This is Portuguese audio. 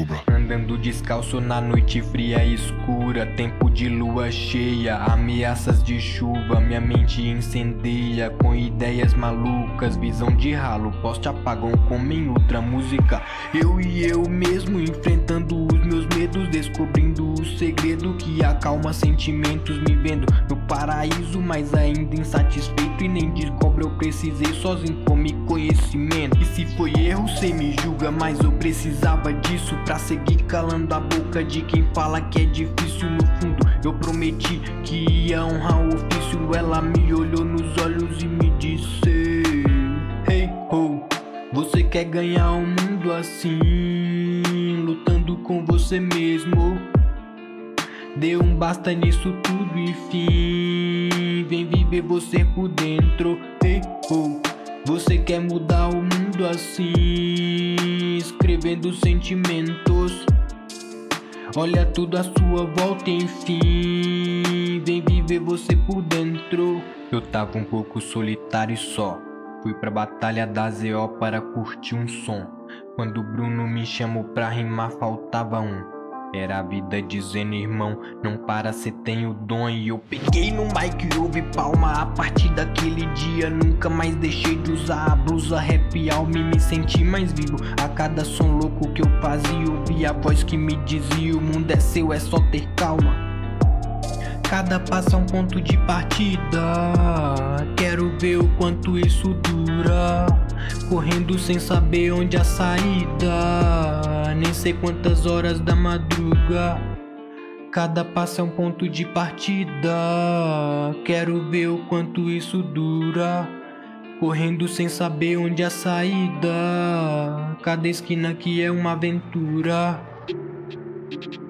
Cobra. Andando descalço na noite fria e escura, tempo de lua cheia, ameaças de chuva, minha mente incendeia com ideias malucas, visão de ralo, poste apagam como em outra música. Eu e eu mesmo enfrentando os meus medos, descobrindo o segredo que acalma sentimentos, me vendo no paraíso, mas ainda insatisfeito, e nem descobre eu precisei sozinho comer conhecimento. E se foi erro, cê me julga, mas eu precisava disso pra seguir calando a boca de quem fala que é difícil. No fundo eu prometi que ia honrar o ofício. Ela me olhou nos olhos e me disse: Hey ho, você quer ganhar o mundo assim, lutando com você mesmo? Dê um basta nisso tudo e fim, vem viver você por dentro. Hey ho, você quer mudar o mundo assim, escrevendo sentimentos. Olha tudo à sua volta, enfim, vem viver você por dentro. Eu tava um pouco solitário e só, fui pra batalha da ZO para curtir um som. Quando o Bruno me chamou pra rimar, faltava um. Era a vida dizendo: irmão, não para, cê tem o dom. E eu peguei no mic e ouvi palma. A partir daquele dia nunca mais deixei de usar a blusa rap alma e me senti mais vivo. A cada som louco que eu fazia, ouvi a voz que me dizia: o mundo é seu, é só ter calma. Cada passo é um ponto de partida, quero ver o quanto isso dura, correndo sem saber onde a saída, nem sei quantas horas da madruga. Cada passo é um ponto de partida, quero ver o quanto isso dura, correndo sem saber onde a saída, cada esquina aqui é uma aventura.